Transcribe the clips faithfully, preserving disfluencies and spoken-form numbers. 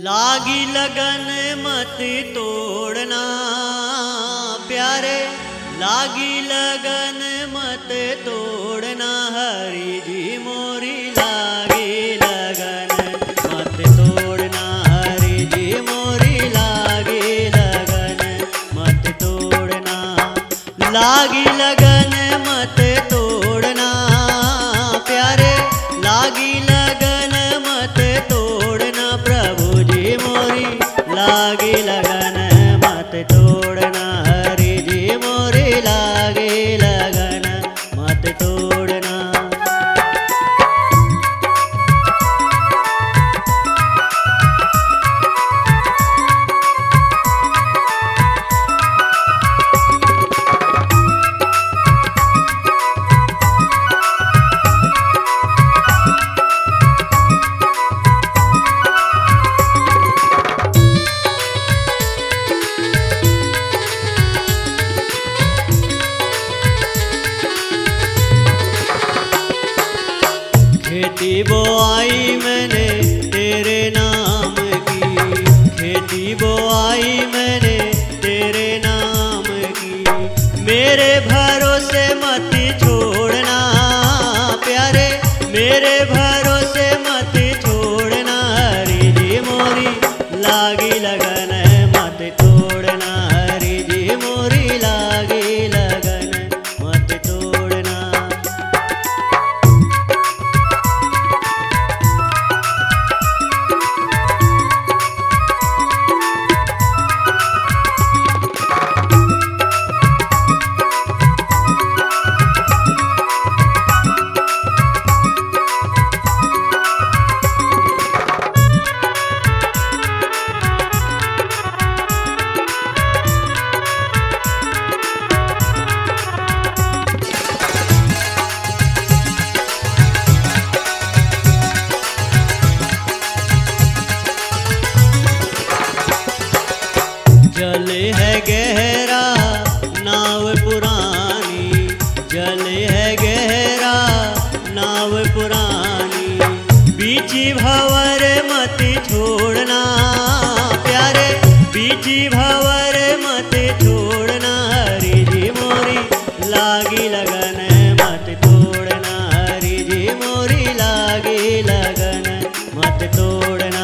लागी लगन मत तोड़ना प्यारे, लागी लगन मत तोड़ना। हरि जी मोरी लागी लगन मत तोड़ना, हरि जी मोरी लागी लगन मत तोड़ना। लागी लगन मत तोड़ना प्यारे, लागी लगन मत तोड़ना। प्रभु जी मोरी लागी लगन मत तोड़ना, हरि जी मोरी लागी लगन मत तोड़ना। खेती बोआई मैंने तेरे नाम की, खेती बोआई मैंने तेरे नाम की। मेरे भरोसे मत छोड़ना प्यारे, मेरे भरोसे मत छोड़ना। हरि जी मोरी लागी लगन मत तोड़ना, हरि जी मोरी लागी लगन मत तोड़ना। जल है गहरा नाव पुरानी, जल है गहरा नाव पुरानी। बीची भंवर मत छोड़ना प्यारे, बीची भंवर मत छोड़ना। हरि जी मोरी लागी लगन मत तोड़ना, हरि जी मोरी लागी लगन मत तोड़ना।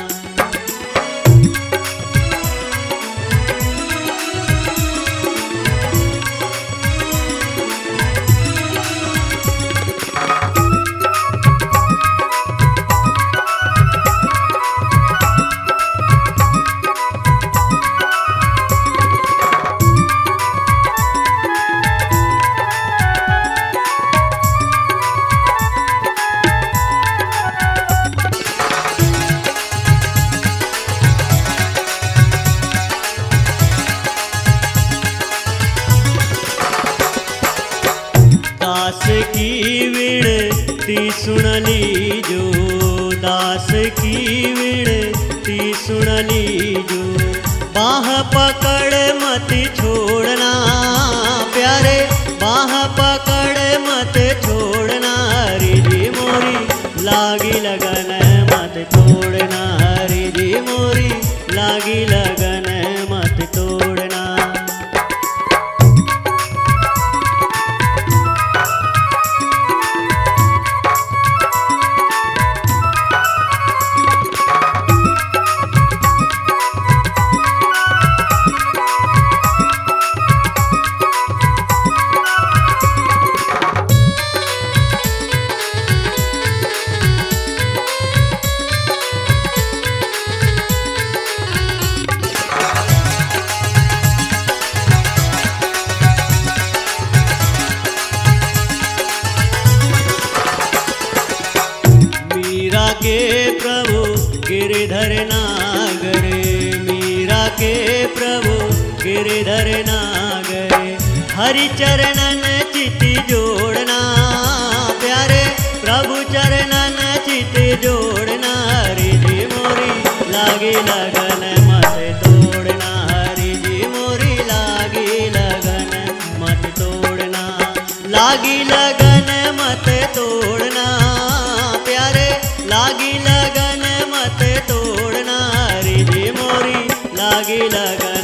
दास की विनती सुन लीजो, दास की विनती सुन लीजो। बाह पकड़ मत छोड़ना प्यारे, बाह पकड़ मत छोड़ना। हरि जी मोरी लागी लगन मत तोड़ना, हरि जी मोरी लागी लगन मत तोड़ना। मीरा के प्रभु गिरधर नागर, मीरा के प्रभु गिरधर नागर। हरि चरणन चित जोड़ना प्यारे, प्रभु चरणन चित जोड़ना। हरि जी मोरी लागी लगन मत तोड़ना, हरि जी मोरी लागी लगन मत तोड़ना। लागी लगन मत तोड़ना प्यारे, लागी लगन मत तोड़ना। लागी लगन